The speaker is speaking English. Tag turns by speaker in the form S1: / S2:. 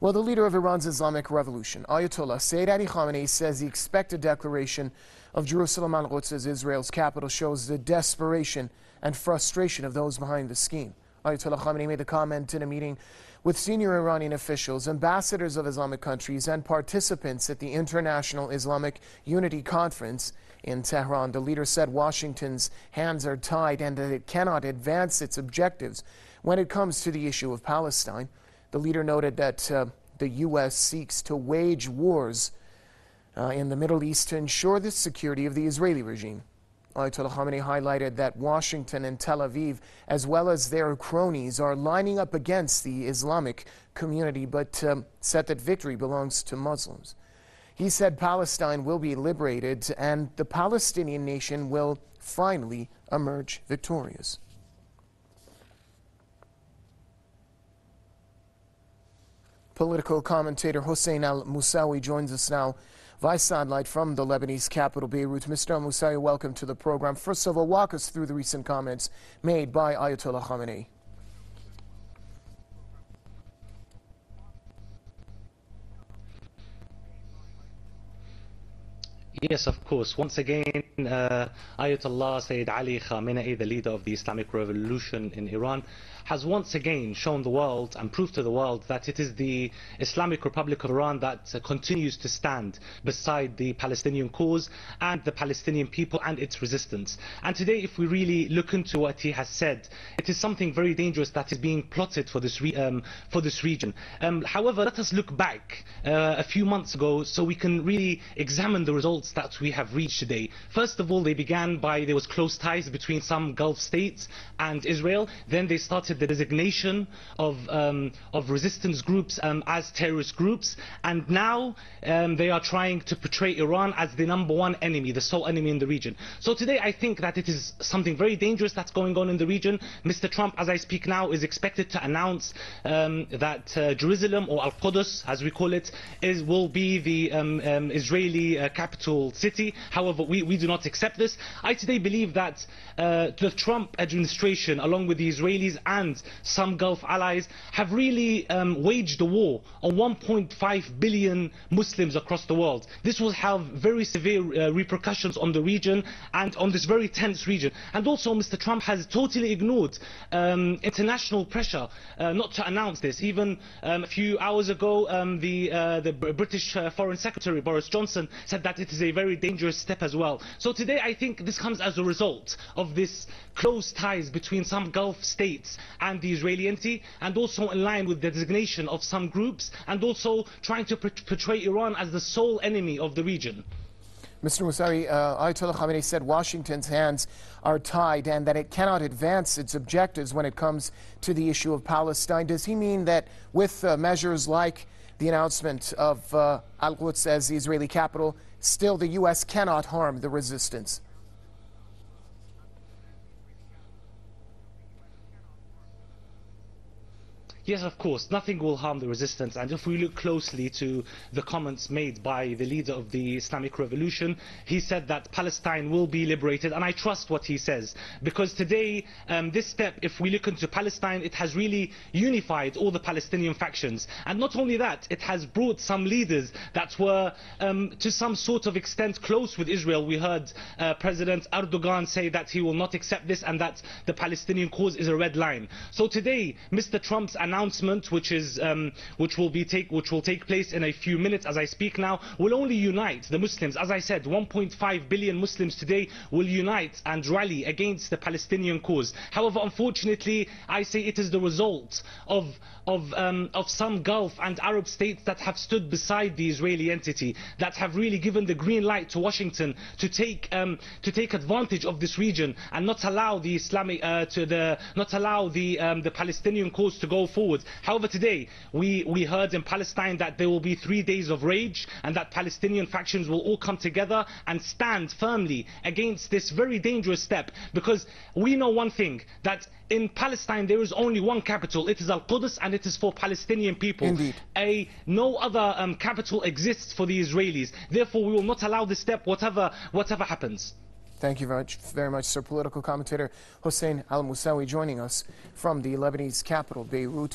S1: Well, the leader of Iran's Islamic Revolution, Ayatollah Sayyid Ali Khamenei, says the expected declaration of Jerusalem al-Quds as Israel's capital shows the desperation and frustration of those behind the scheme. Ayatollah Khamenei made the comment in a meeting with senior Iranian officials, ambassadors of Islamic countries, and participants at the International Islamic Unity Conference in Tehran. The leader said Washington's hands are tied and that it cannot advance its objectives when it comes to the issue of Palestine. The leader noted that the U.S. seeks to wage wars in the Middle East to ensure the security of the Israeli regime. Ayatollah Khamenei highlighted that Washington and Tel Aviv, as well as their cronies, are lining up against the Islamic community, but said that victory belongs to Muslims. He said Palestine will be liberated and the Palestinian nation will finally emerge victorious. Political commentator Hossein al-Moussaoui joins us now via satellite from the Lebanese capital, Beirut. Mr. al-Moussaoui, welcome to the program. First of all, walk us through the recent comments made by Ayatollah Khamenei.
S2: Yes, of course. Once again, Ayatollah Sayyid Ali Khamenei, the leader of the Islamic Revolution in Iran, has once again shown the world and proved to the world that it is the Islamic Republic of Iran that continues to stand beside the Palestinian cause and the Palestinian people and its resistance. And today, if we really look into what he has said, it is something very dangerous that is being plotted for this region. However, let us look back a few months ago so we can really examine the results that we have reached today. First of all, they began by there was close ties between some Gulf states and Israel. Then they started the designation of resistance groups as terrorist groups, and now they are trying to portray Iran as the #1 enemy, the sole enemy in the region. So today I think that it is something very dangerous that's going on in the region. Mr. Trump, as I speak now, is expected to announce that Jerusalem, or Al-Quds as we call it, will be the Israeli capital city. However, we do not accept this. I today believe that the Trump administration, along with the Israelis and some Gulf allies, have really waged a war on 1.5 billion Muslims across the world. This will have very severe repercussions on the region and on this very tense region. And also, Mr. Trump has totally ignored international pressure not to announce this. Even a few hours ago, the British Foreign Secretary Boris Johnson said that it is a very dangerous step as well. So today I think this comes as a result of this close ties between some Gulf states and the Israeli entity, and also in line with the designation of some groups, and also trying to portray Iran as the sole enemy of the region.
S1: Mr. Moussaoui, Ayatollah Khamenei said Washington's hands are tied and that it cannot advance its objectives when it comes to the issue of Palestine. Does he mean that with measures like the announcement of Al-Quds as the Israeli capital, still the U.S. cannot harm the resistance?
S2: Yes, of course, nothing will harm the resistance. And if we look closely to the comments made by the leader of the Islamic Revolution, he said that Palestine will be liberated, and I trust what he says, because today this step, if we look into Palestine, it has really unified all the Palestinian factions. And not only that, it has brought some leaders that were to some sort of extent close with Israel. We heard President Erdogan say that he will not accept this and that the Palestinian cause is a red line. So today, Mr. Trump's announcement, which will take place in a few minutes as I speak now, will only unite the Muslims. As I said, 1.5 billion Muslims today will unite and rally against the Palestinian cause. However, unfortunately, I say it is the result of some Gulf and Arab states that have stood beside the Israeli entity, that have really given the green light to Washington to take advantage of this region and not allow the the Palestinian cause to go forward. However, today we heard in Palestine that there will be 3 days of rage and that Palestinian factions will all come together and stand firmly against this very dangerous step, because we know one thing, that in Palestine there is only one capital. It is Al-Quds, and it is for Palestinian people.
S1: Indeed.
S2: No other capital exists for the Israelis. Therefore, we will not allow this step, whatever happens.
S1: Thank you very much, sir. Political commentator Hossein al-Moussaoui joining us from the Lebanese capital, Beirut.